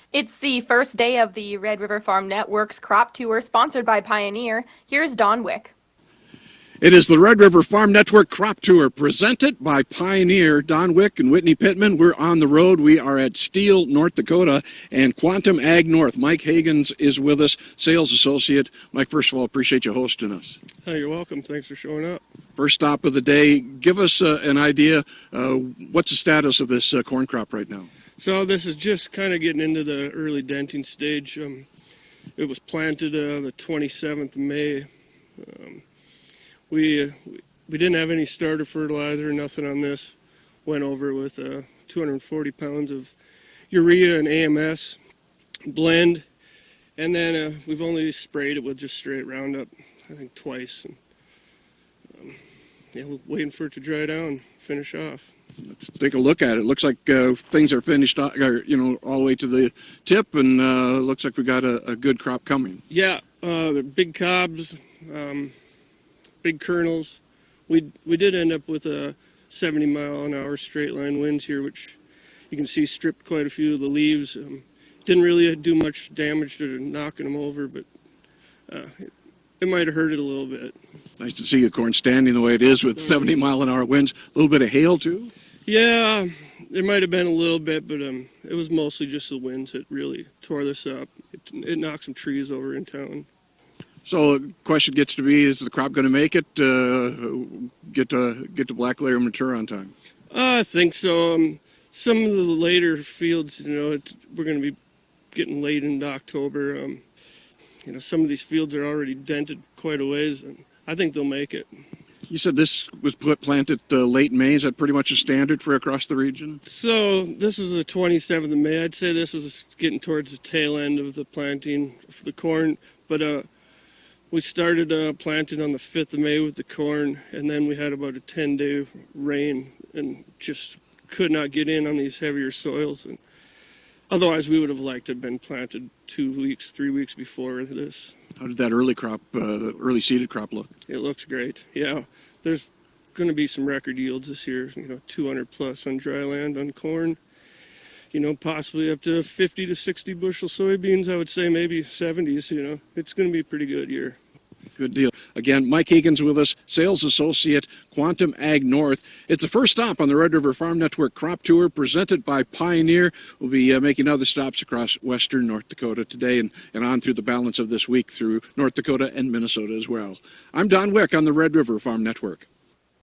It's the first day of the Red River Farm Network's crop tour sponsored by Pioneer. Here's Don Wick. It is the Red River Farm Network Crop Tour presented by Pioneer. Don Wick and Whitney Pittman, we're on the road. We are at Steele, North Dakota, and Quantum Ag North. Mike Hagens is with us, sales associate. Mike, first of all, appreciate you hosting us. Oh, you're welcome. Thanks for showing up. First stop of the day. Give us an idea. What's the status of this corn crop right now? So this is just kind of getting into the early denting stage. It was planted the 27th of May. We didn't have any starter fertilizer, nothing on this. Went over with 240 pounds of urea and AMS blend. And then we've only sprayed it with just straight Roundup, I think twice. And, we're waiting for it to dry down, finish off. Let's take a look at it. Looks like things are finished, all the way to the tip, and looks like we got a good crop coming. Yeah, the big cobs, big kernels. We did end up with a 70-mile-an-hour straight line winds here, which you can see stripped quite a few of the leaves. Didn't really do much damage to knocking them over, but it might have hurt it a little bit. Nice to see the corn standing the way it is with 70-mile-an-hour winds. A little bit of hail, too? Yeah, there might have been a little bit, but it was mostly just the winds that really tore this up. It knocked some trees over in town. So the question gets to be, is the crop going to make it, get to black layer mature on time? I think so. Some of the later fields, we're going to be getting late into October. Some of these fields are already dented quite a ways, and I think they'll make it. You said this was planted late May. Is that pretty much a standard for across the region? So this was the 27th of May. I'd say this was getting towards the tail end of the planting of the corn, but we started planting on the 5th of May with the corn, and then we had about a 10-day rain and just could not get in on these heavier soils. And otherwise, we would have liked to have been planted 2 weeks, 3 weeks before this. How did that early seeded crop look? It looks great. Yeah, there's going to be some record yields this year. 200 plus on dry land on corn. Possibly up to 50 to 60 bushel soybeans. I would say maybe 70s. It's going to be a pretty good year. Good deal. Again, Mike Hagens with us, sales associate, Quantum Ag North. It's the first stop on the Red River Farm Network Crop Tour presented by Pioneer. We'll be making other stops across western North Dakota today and on through the balance of this week through North Dakota and Minnesota as well. I'm Don Wick on the Red River Farm Network.